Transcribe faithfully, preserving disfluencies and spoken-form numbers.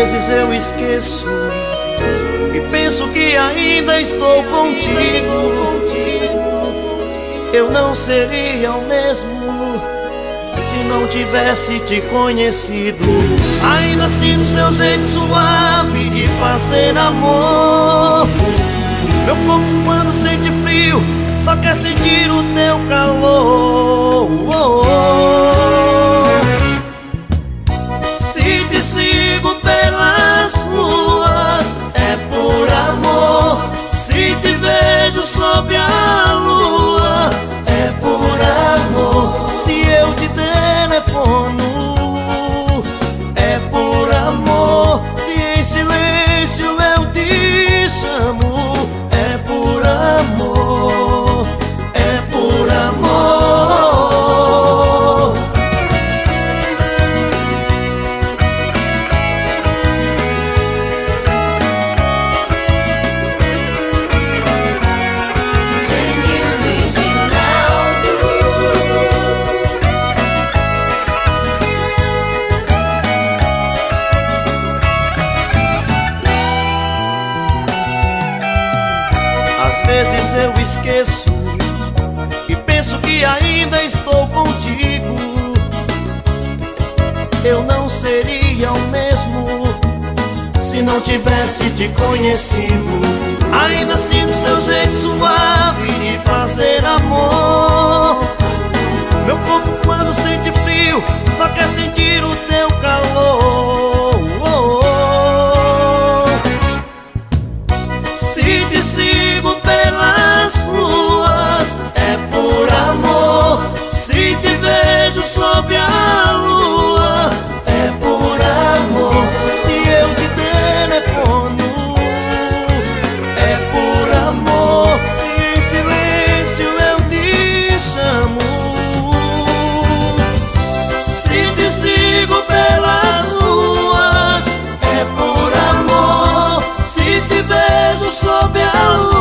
vezes eu esqueço e penso que ainda estou contigo. Eu não seria o mesmo se não tivesse te conhecido. Ainda sinto seu jeito suave de fazer amor. Meu corpo quando sente frio só quer sentir o teu calor. Se te sigo pelas ruas é por amor. Se te vejo sob a lua é por amor. Se eu te telefono é por amor. Se em silêncio eu te chamo é por amor. É por amor. Às vezes eu esqueço e penso que ainda estou contigo. Eu não seria o mesmo se não tivesse te conhecido. Ainda sinto seu jeito suave de fazer amor. Meu corpo quando sente frio só quer sentir o teu calor. Se te sigo pelas ruas é por amor. Se te vejo sob a lua é por amor. Se eu te telefono é por amor. Se em silêncio eu te chamo. Se te sigo pelas ruas é por amor. Se te vejo sob a lua